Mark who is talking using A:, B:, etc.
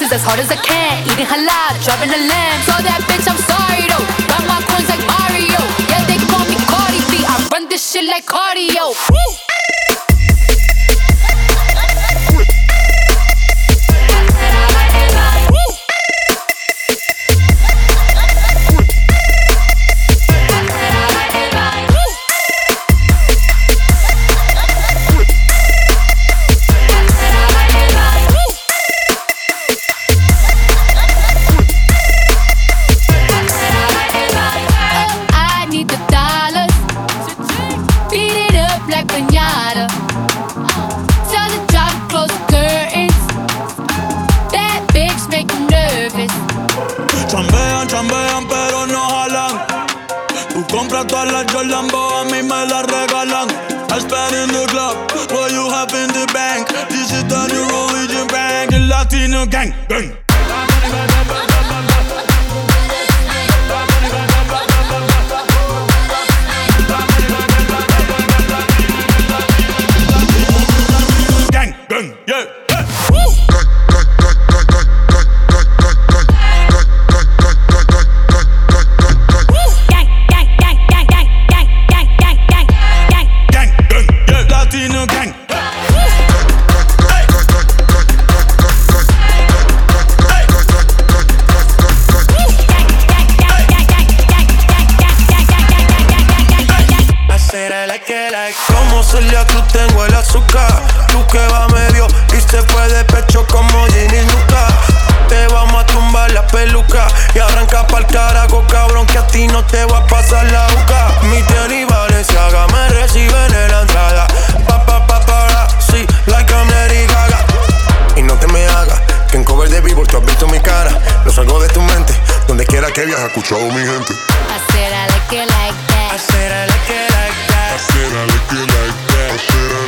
A: bitches as hard as I can. Eating halal, driving a lamb. So that bitch, I'm sorry though. Got my coins like Mario. Yeah, they call me Cardi B. I run this shit like cardio. Woo!
B: Chambean pero no jalan. Tú compras todas las Jolambo, a mí me las regalan. I spend in the club, what you have in the bank. This is the new religion bank, the Latino gang, gang. Gang, gang, yeah.
C: Como Celia Cruz tengo el azúcar. Tú que va medio y se fue de pecho como Ginny Luca. Te vamos a tumbar la peluca y arranca pa'l carajo, cabrón, que a ti no te va a pasar la boca. Mi tenis Balenciaga me reciben en la entrada. Sí, like I'm Lady Gaga. Y no te me hagas que en cover de Billboard tú has visto mi cara. Lo salgo de tu mente, donde quiera que viajes, escuchado mi gente.
A: I said I like it like that.
C: I said I like it like that.
B: I said I like it like that. I said I